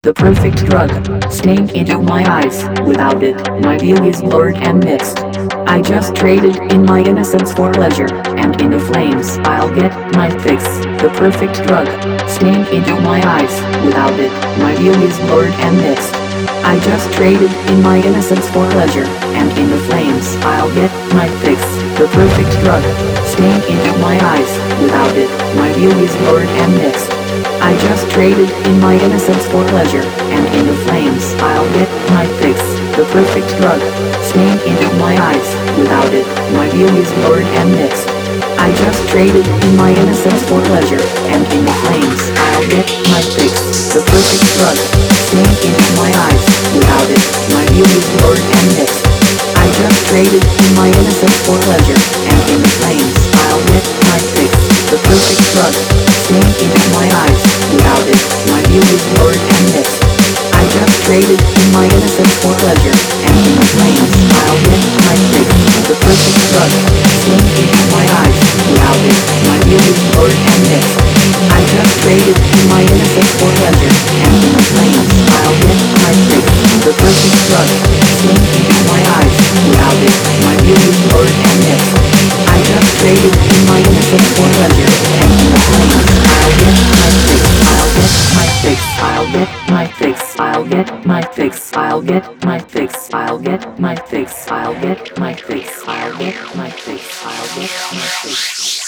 The perfect drug, staying into my eyes. Without it, my view is blurred and mixed. I just traded in my innocence for pleasure, and in the flames I'll get my fix. The perfect drug, staying into my eyes. Without it, my view is blurred and mixed. I just traded in my innocence for pleasure, and in the flames I'll get my fix. The perfect drug, staying into my eyes. Without it, my view is blurred and mixed. I just traded in my innocence for pleasure, and in the flames I'll get my fix. The perfect drug, staying into my eyes. Without it, my view is blurred and mixed. I just traded in my innocence for pleasure, and in the flames I'll get my fix. The perfect drug, staying into my eyes. Without it, my view is blurred and mixed. I just traded in my innocence for pleasure, and in the flames I'll get my fix. The perfect drug, staying into my eyes. Without it, my view is blurred and mixed. I just traded in my innocence for pleasure, and in the flames I'll get my fix. The perfect drug, staying into my eyes. Without it, my view is blurred and mixed. I just traded in my innocence for pleasure, and in the flames I'll get my fix. The perfect drug, staying into my eyes. Without it, my view is blurred and mixed. I just traded in my innocence for pleasure, and in the flames I'll get my fix. I'll get my fix. I'll get my fix. I'll get my fix. I'll get my fix. I'll get my fix. I'll get my fix. I'll get my fix.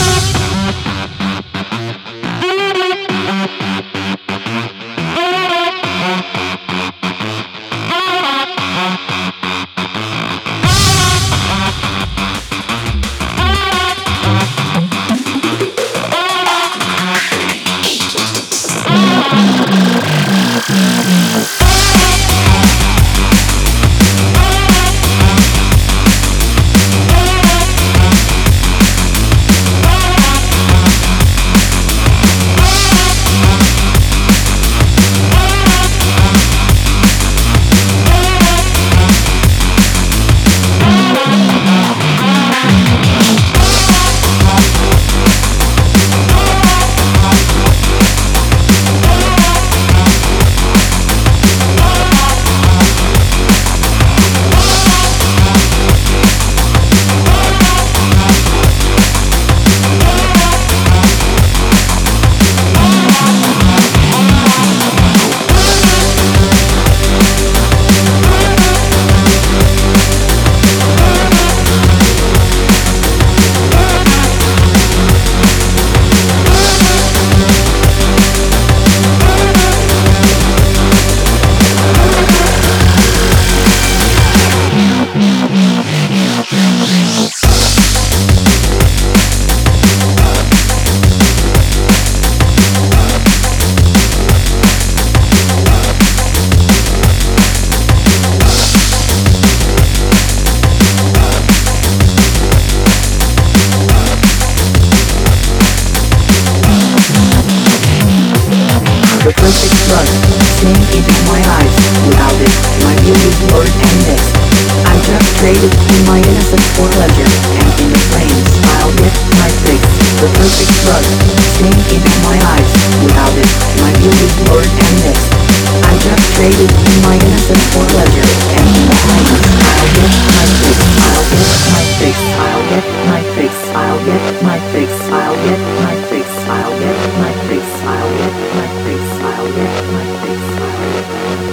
The perfect drug, staying into my eyes. Without it, my view is blurred and mixed. I just traded in my innocence for pleasure, and in the flames I'll get my fix. The perfect drug, staying into my eyes. Without it, my view is blurred and mixed. I just traded in my innocence for pleasure, and in the flames I'll get my fix. I'll get my fix. I'll get my fix. I'll get my fix. I'll get my fix. I'll get my fix. I'll get my fix. I'll get my fix. I'll get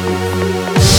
my fix.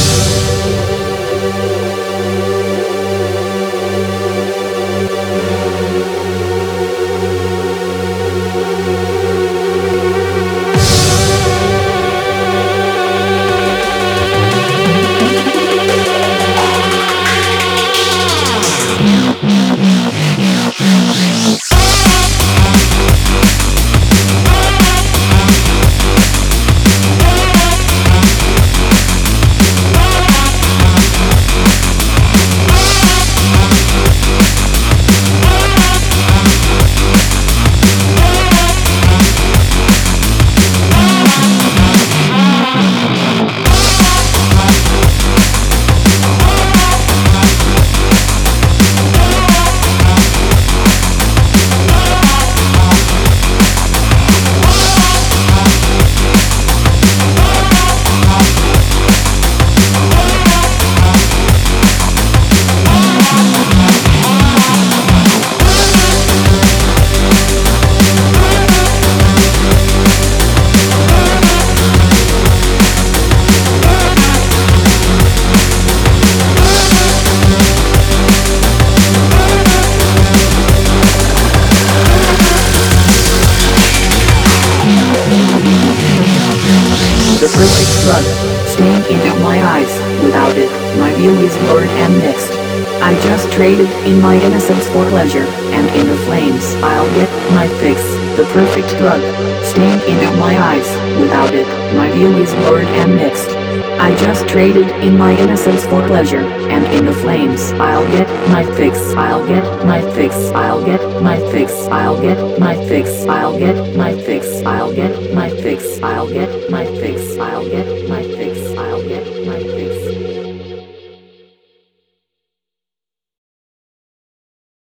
the perfect drug, staying into my eyes. Without it, my view is blurred and mixed. I just traded in my innocence for pleasure, and in the flames I'll get my fix. The perfect drug, staying into my eyes. Without it, my view is blurred and mixed. I just traded in my innocence for pleasure, and in the flames I'll get my fix. I'll get my fix. I'll get my fix. I'll get my fix. I'll get my fix. I'll get my fix. I'll get my fix. I'll get my fix. I'll get my fix.